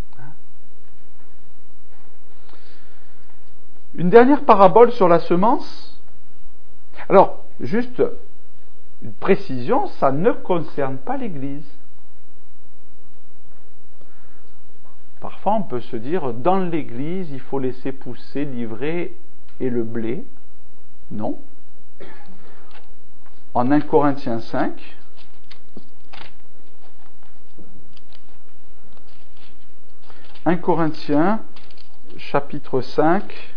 Speaker 1: Une dernière parabole sur la semence. Alors, juste une précision, ça ne concerne pas l'Église. Parfois, on peut se dire, dans l'Église, il faut laisser pousser l'ivraie et le blé. Non. En 1 Corinthiens 5, chapitre 5,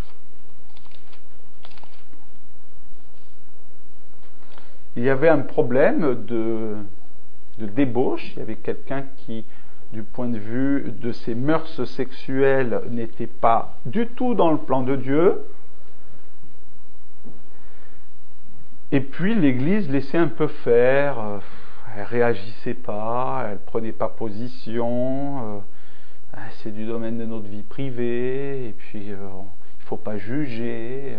Speaker 1: il y avait un problème de débauche. Il y avait quelqu'un qui, du point de vue de ses mœurs sexuelles, n'était pas du tout dans le plan de Dieu. Et puis l'Église laissait un peu faire, elle réagissait pas, elle prenait pas position, c'est du domaine de notre vie privée, et puis il faut pas juger.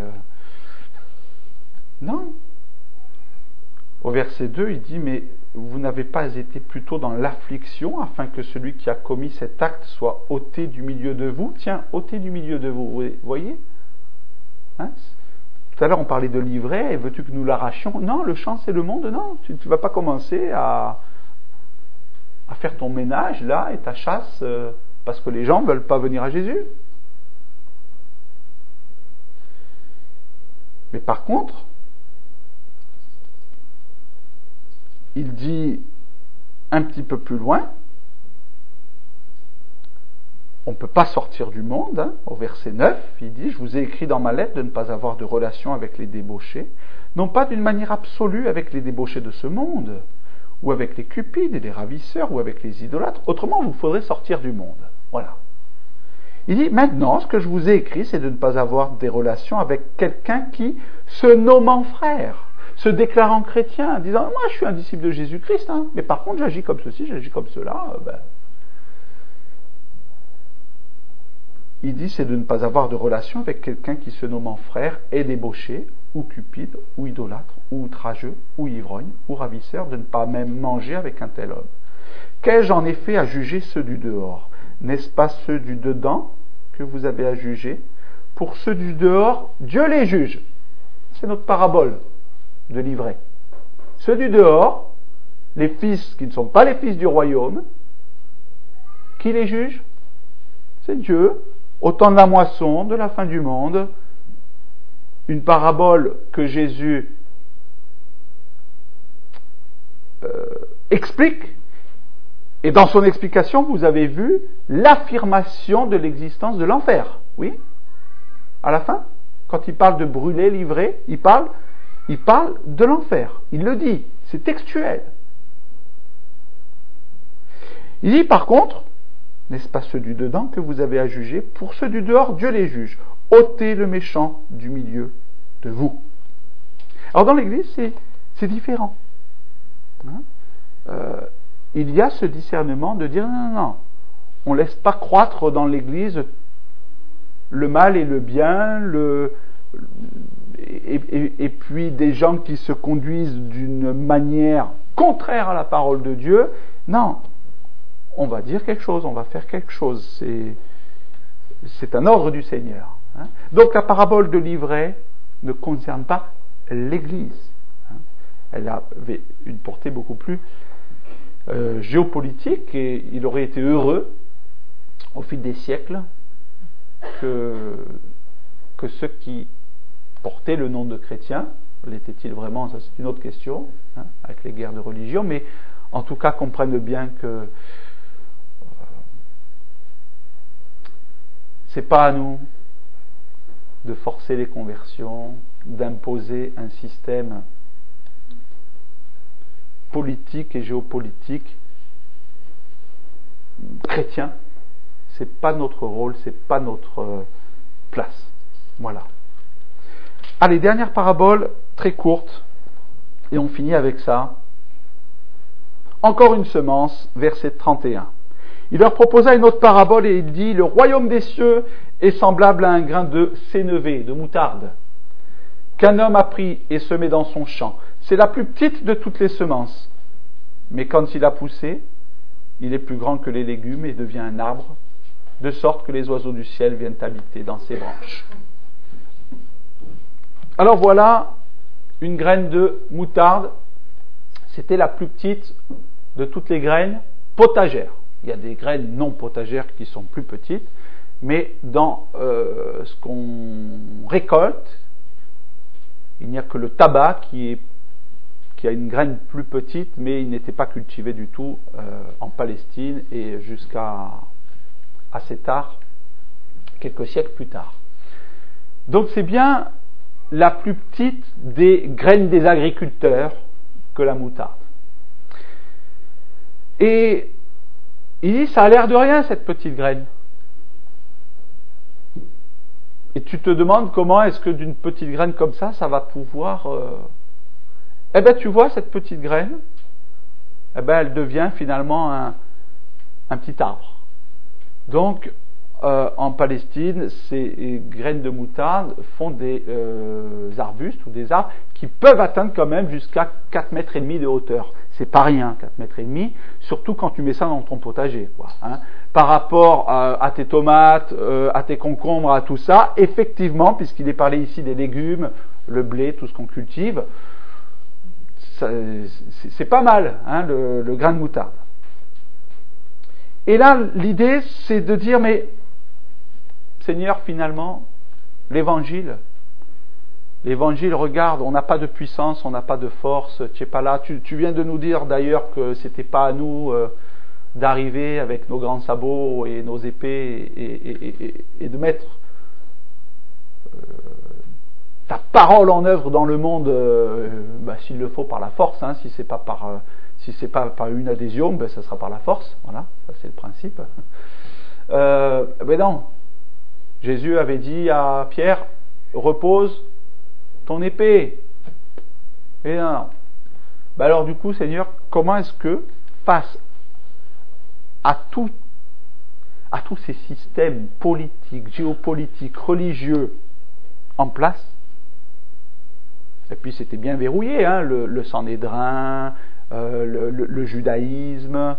Speaker 1: Non. Au verset 2, il dit, mais vous n'avez pas été plutôt dans l'affliction, afin que celui qui a commis cet acte soit ôté du milieu de vous. Tiens, ôté du milieu de vous, vous voyez, hein? Tout à l'heure, on parlait de l'ivraie, et veux-tu que nous l'arrachions? Non, le champ, c'est le monde, non. Tu ne vas pas commencer à faire ton ménage, là, et ta chasse, parce que les gens ne veulent pas venir à Jésus. Mais par contre, il dit un petit peu plus loin, on ne peut pas sortir du monde, hein. Au verset 9, il dit, je vous ai écrit dans ma lettre de ne pas avoir de relation avec les débauchés, non pas d'une manière absolue avec les débauchés de ce monde, ou avec les cupides et les ravisseurs, ou avec les idolâtres, autrement vous faudrez sortir du monde. Voilà. Il dit, maintenant, ce que je vous ai écrit, c'est de ne pas avoir des relations avec quelqu'un qui, se nommant frère, se déclarant chrétien, disant, moi je suis un disciple de Jésus-Christ, hein, mais par contre j'agis comme ceci, j'agis comme cela, Il dit, c'est de ne pas avoir de relation avec quelqu'un qui se nommant frère est débauché, ou cupide, ou idolâtre, ou outrageux, ou ivrogne, ou ravisseur, de ne pas même manger avec un tel homme. Qu'ai-je en effet à juger ceux du dehors? N'est-ce pas ceux du dedans que vous avez à juger? Pour ceux du dehors, Dieu les juge. C'est notre parabole de l'ivraie. Ceux du dehors, les fils qui ne sont pas les fils du royaume, qui les juge? C'est Dieu. Au temps de la moisson, de la fin du monde, une parabole que Jésus explique, et dans son explication, vous avez vu l'affirmation de l'existence de l'enfer. Oui? À la fin, quand il parle de brûler l'ivraie, il parle de l'enfer. Il le dit, c'est textuel. Il dit par contre, n'est-ce pas ceux du dedans que vous avez à juger? Pour ceux du dehors, Dieu les juge. ôtez le méchant du milieu de vous. Alors dans l'Église, c'est différent. Il y a ce discernement de dire non, on ne laisse pas croître dans l'Église le mal et le bien, et puis des gens qui se conduisent d'une manière contraire à la parole de Dieu. Non, on va dire quelque chose, on va faire quelque chose. C'est un ordre du Seigneur. Donc la parabole de l'ivraie ne concerne pas l'Église. Elle avait une portée beaucoup plus géopolitique, et il aurait été heureux au fil des siècles que ceux qui portaient le nom de chrétiens, l'était-il vraiment, ça c'est une autre question, avec les guerres de religion, mais en tout cas comprennent bien que c'est pas à nous de forcer les conversions, d'imposer un système politique et géopolitique chrétien. C'est pas notre rôle, c'est pas notre place. Voilà. Allez, dernière parabole, très courte, et on finit avec ça. Encore une semence, verset 31. Il leur proposa une autre parabole et il dit: le royaume des cieux est semblable à un grain de sénévé, de moutarde, qu'un homme a pris et semé dans son champ. C'est la plus petite de toutes les semences. Mais quand il a poussé, il est plus grand que les légumes et devient un arbre, de sorte que les oiseaux du ciel viennent habiter dans ses branches. Alors voilà une graine de moutarde. C'était la plus petite de toutes les graines potagères. Il y a des graines non potagères qui sont plus petites, mais dans ce qu'on récolte, il n'y a que le tabac qui a une graine plus petite, mais il n'était pas cultivé du tout en Palestine et jusqu'à assez tard, quelques siècles plus tard. Donc c'est bien la plus petite des graines des agriculteurs que la moutarde. Et il dit, ça a l'air de rien cette petite graine. Et tu te demandes comment est-ce que d'une petite graine comme ça va pouvoir... Eh bien tu vois, cette petite graine, eh ben, elle devient finalement un petit arbre. Donc, en Palestine, ces graines de moutarde font des arbustes ou des arbres qui peuvent atteindre quand même jusqu'à 4,5 mètres de hauteur. C'est pas rien, 4,5 mètres, surtout quand tu mets ça dans ton potager, quoi, Par rapport à tes tomates, à tes concombres, à tout ça, effectivement, puisqu'il est parlé ici des légumes, le blé, tout ce qu'on cultive, c'est pas mal, le grain de moutarde. Et là, l'idée, c'est de dire, mais Seigneur, finalement, l'évangile, regarde, on n'a pas de puissance, on n'a pas de force, tu n'es pas là. Tu viens de nous dire d'ailleurs que c'était pas à nous d'arriver avec nos grands sabots et nos épées et de mettre ta parole en œuvre dans le monde, s'il le faut par la force, si c'est pas par une adhésion, ça sera par la force. Voilà, ça c'est le principe. Mais non, Jésus avait dit à Pierre, repose ton épée. Et non. Alors du coup, Seigneur, comment est-ce que face à tous ces systèmes politiques, géopolitiques, religieux en place, et puis c'était bien verrouillé, le Sanhédrin, le judaïsme,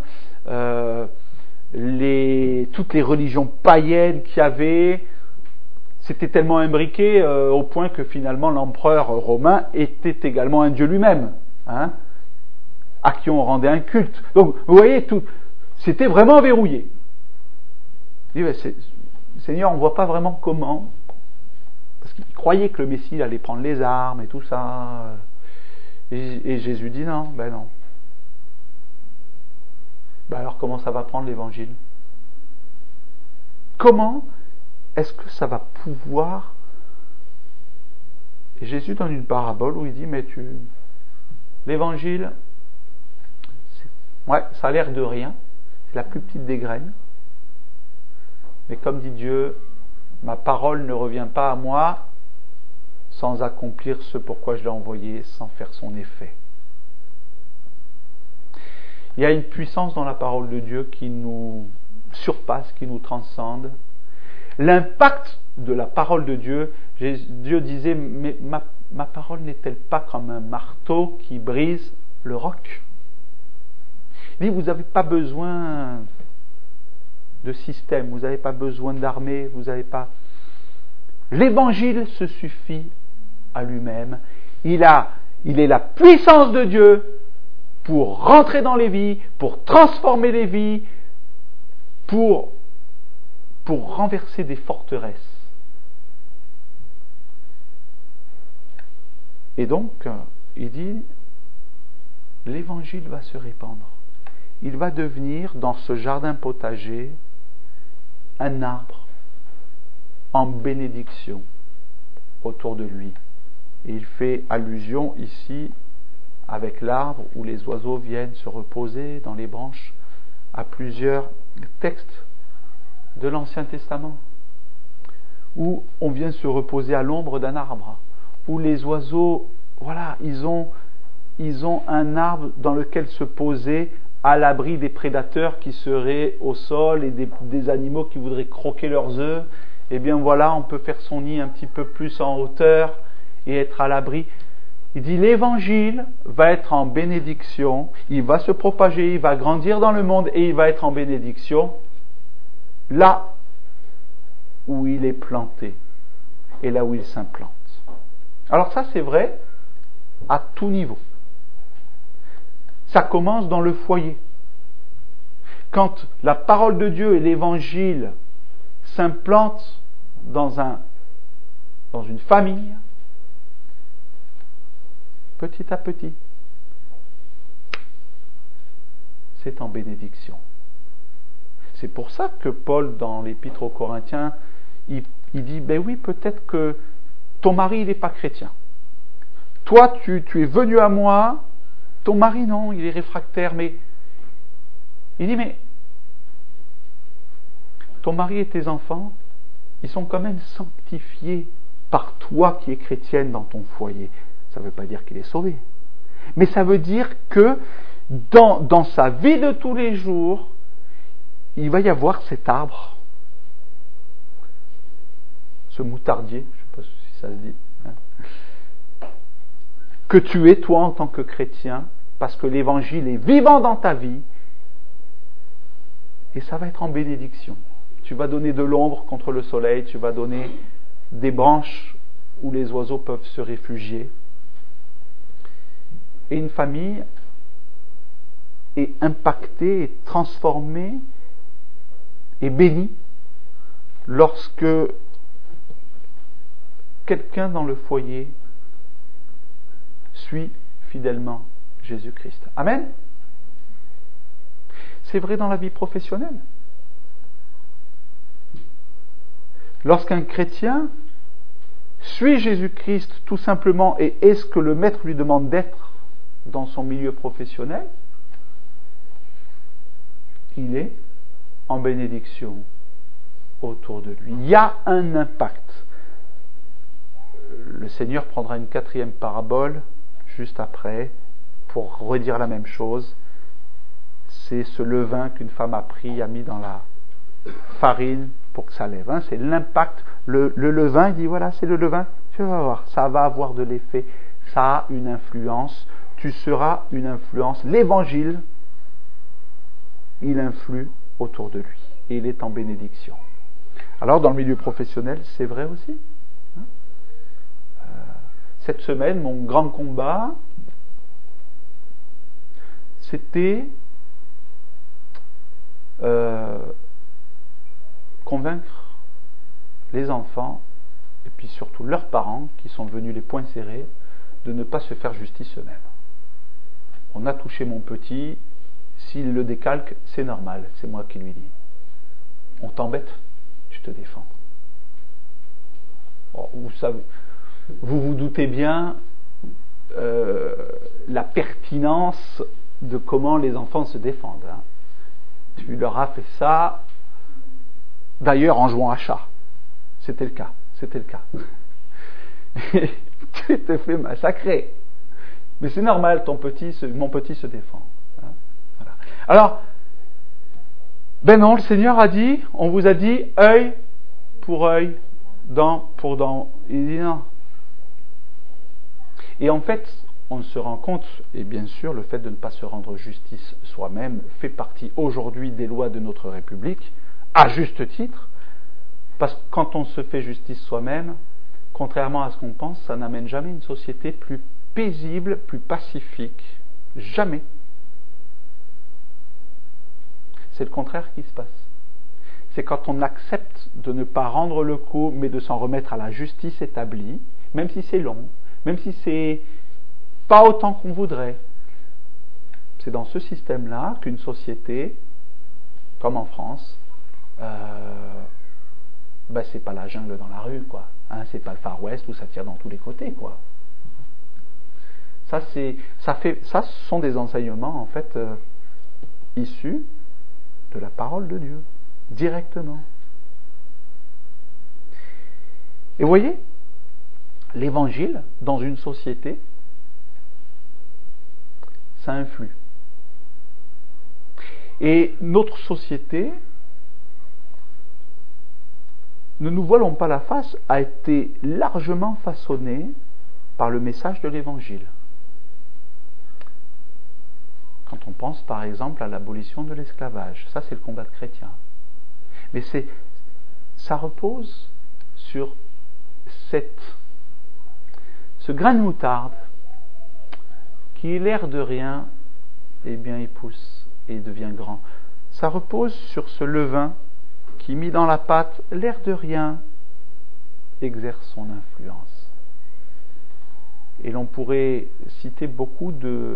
Speaker 1: toutes les religions païennes qu'il y avait, c'était tellement imbriqué au point que finalement l'empereur romain était également un dieu lui-même, à qui on rendait un culte. Donc vous voyez, c'était vraiment verrouillé. Il dit, Seigneur, on ne voit pas vraiment comment, parce qu'il croyait que le Messie allait prendre les armes et tout ça. Et Jésus dit non, non. Alors comment ça va prendre l'évangile? Comment est-ce que ça va pouvoir... Et Jésus donne une parabole où il dit, mais l'évangile, ça a l'air de rien, c'est la plus petite des graines, mais comme dit Dieu, Ma parole ne revient pas à moi sans accomplir ce pourquoi je l'ai envoyé, sans faire son effet. Il y a une puissance dans la parole de Dieu qui nous surpasse, qui nous transcende. L'impact de la parole de Dieu, Dieu disait, mais ma parole n'est-elle pas comme un marteau qui brise le roc? Il dit, vous n'avez pas besoin de système, vous n'avez pas besoin d'armée, vous n'avez pas... L'évangile se suffit à lui-même. Il est la puissance de Dieu pour rentrer dans les vies, pour transformer les vies, pour renverser des forteresses. Et donc, il dit, l'évangile va se répandre. Il va devenir, dans ce jardin potager, un arbre en bénédiction autour de lui. Et il fait allusion ici, avec l'arbre où les oiseaux viennent se reposer dans les branches, à plusieurs textes de l'Ancien Testament, où on vient se reposer à l'ombre d'un arbre, où les oiseaux, voilà, ils ont un arbre dans lequel se poser à l'abri des prédateurs qui seraient au sol et des animaux qui voudraient croquer leurs œufs. Eh bien voilà, on peut faire son nid un petit peu plus en hauteur et être à l'abri. Il dit, l'évangile va être en bénédiction, il va se propager, il va grandir dans le monde et il va être en bénédiction là où il est planté et là où il s'implante. Alors ça, c'est vrai à tout niveau. Ça commence dans le foyer. Quand la parole de Dieu et l'évangile s'implantent dans une famille, petit à petit, c'est en bénédiction. C'est pour ça que Paul, dans l'Épître aux Corinthiens, il dit, ben oui, peut-être que ton mari, il n'est pas chrétien. Toi, tu es venu à moi, ton mari, non, il est réfractaire, mais... Il dit, mais ton mari et tes enfants, ils sont quand même sanctifiés par toi qui es chrétienne dans ton foyer. Ça ne veut pas dire qu'il est sauvé. Mais ça veut dire que dans sa vie de tous les jours, il va y avoir cet arbre, ce moutardier, je ne sais pas si ça se dit, que tu es toi en tant que chrétien, parce que l'évangile est vivant dans ta vie, et ça va être en bénédiction. Tu vas donner de l'ombre contre le soleil, tu vas donner des branches où les oiseaux peuvent se réfugier. Et une famille est impactée, est transformée, est bénie lorsque quelqu'un dans le foyer suit fidèlement Jésus-Christ. Amen. C'est vrai dans la vie professionnelle. Lorsqu'un chrétien suit Jésus-Christ tout simplement et est ce que le maître lui demande d'être dans son milieu professionnel, il est en bénédiction autour de lui. Il y a un impact. Le Seigneur prendra une 4e parabole juste après pour redire la même chose. C'est ce levain qu'une femme a pris, a mis dans la farine pour que ça lève. C'est l'impact. Le levain, il dit voilà, c'est le levain. Tu vas voir, ça va avoir de l'effet. Ça a une influence. Tu seras une influence. L'évangile, il influe autour de lui. Et il est en bénédiction. Alors, dans le milieu professionnel, c'est vrai aussi. Cette semaine, mon grand combat, c'était convaincre les enfants, et puis surtout leurs parents, qui sont devenus les poings serrés, de ne pas se faire justice eux-mêmes. On a touché mon petit, s'il le décalque, c'est normal, c'est moi qui lui dis. On t'embête, tu te défends. Oh, vous vous doutez bien la pertinence de comment les enfants se défendent. Hein. Tu leur as fait ça, d'ailleurs en jouant à chat. C'était le cas. Et tu te fais massacrer. Mais c'est normal, mon petit se défend. Hein, voilà. Alors, ben non, le Seigneur a dit, on vous a dit œil pour œil, dent pour dent. Il dit non. Et en fait, on se rend compte, et bien sûr, le fait de ne pas se rendre justice soi-même fait partie aujourd'hui des lois de notre République, à juste titre, parce que quand on se fait justice soi-même, contrairement à ce qu'on pense, ça n'amène jamais une société plus paisible, plus pacifique. Jamais. C'est le contraire qui se passe. C'est quand on accepte de ne pas rendre le coup, mais de s'en remettre à la justice établie, même si c'est long, même si c'est pas autant qu'on voudrait. C'est dans ce système-là qu'une société, comme en France, c'est pas la jungle dans la rue, quoi. Hein, c'est pas le Far West où ça tire dans tous les côtés, quoi. Ça, ce sont des enseignements, en fait, issus de la parole de Dieu, directement. Et vous voyez, l'évangile, dans une société, ça influe. Et notre société, ne nous voilons pas la face, a été largement façonnée par le message de l'évangile. Quand on pense par exemple à l'abolition de l'esclavage, ça c'est le combat de chrétien. Mais ça repose sur ce grain de moutarde qui, l'air de rien, eh bien il pousse et devient grand. Ça repose sur ce levain qui, mis dans la pâte, l'air de rien, exerce son influence. Et l'on pourrait citer beaucoup de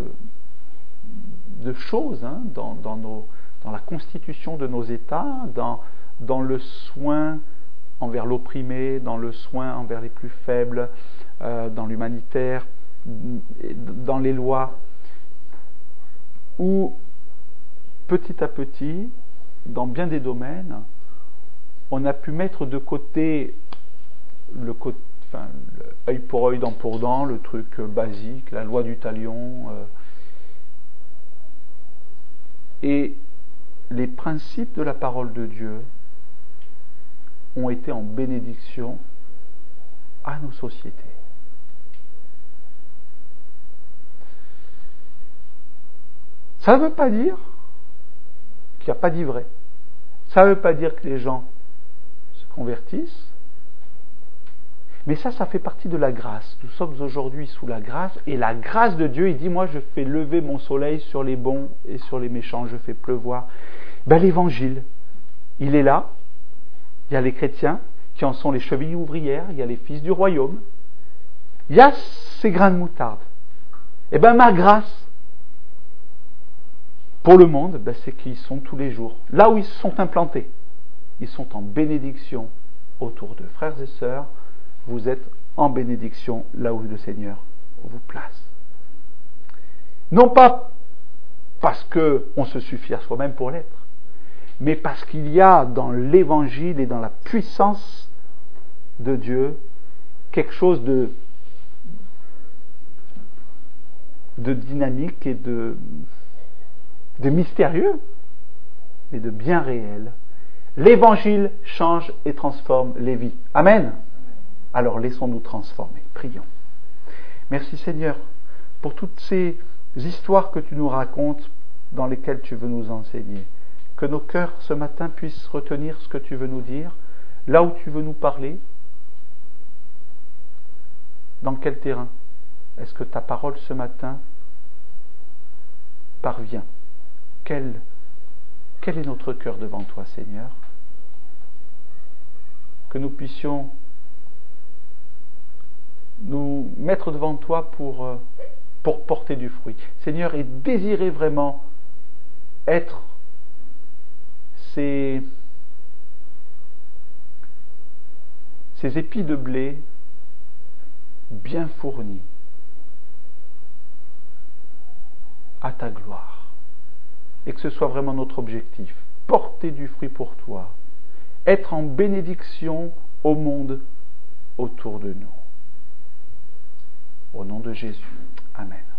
Speaker 1: choses dans la constitution de nos États, dans le soin envers l'opprimé, dans le soin envers les plus faibles, dans l'humanitaire, dans les lois, où petit à petit, dans bien des domaines, on a pu mettre de côté œil pour œil, dent pour dent, le truc basique, la loi du talion, et les principes de la parole de Dieu ont été en bénédiction à nos sociétés. Ça ne veut pas dire qu'il n'y a pas d'ivraie. Ça ne veut pas dire que les gens se convertissent. Mais ça fait partie de la grâce. Nous sommes aujourd'hui sous la grâce. Et la grâce de Dieu, il dit, moi je fais lever mon soleil sur les bons et sur les méchants. Je fais pleuvoir. L'évangile, il est là. Il y a les chrétiens qui en sont les chevilles ouvrières. Il y a les fils du royaume. Il y a ces grains de moutarde. Ma grâce pour le monde, c'est qu'ils sont tous les jours, là où ils se sont implantés, ils sont en bénédiction autour d'eux. Frères et sœurs, vous êtes en bénédiction là où le Seigneur vous place. Non pas parce qu'on se suffit à soi-même pour l'être, mais parce qu'il y a dans l'Évangile et dans la puissance de Dieu quelque chose de dynamique et de mystérieux, mais de bien réel. L'Évangile change et transforme les vies. Amen. Alors laissons-nous transformer. Prions. Merci Seigneur pour toutes ces histoires que tu nous racontes, dans lesquelles tu veux nous enseigner. Que nos cœurs ce matin puissent retenir ce que tu veux nous dire, là où tu veux nous parler. Dans quel terrain est-ce que ta parole ce matin parvient? Quel est notre cœur devant toi, Seigneur? Que nous puissions nous mettre devant toi pour porter du fruit. Seigneur, et désirer vraiment être ces épis de blé bien fournis à ta gloire. Et que ce soit vraiment notre objectif. Porter du fruit pour toi. Être en bénédiction au monde autour de nous. Au nom de Jésus. Amen.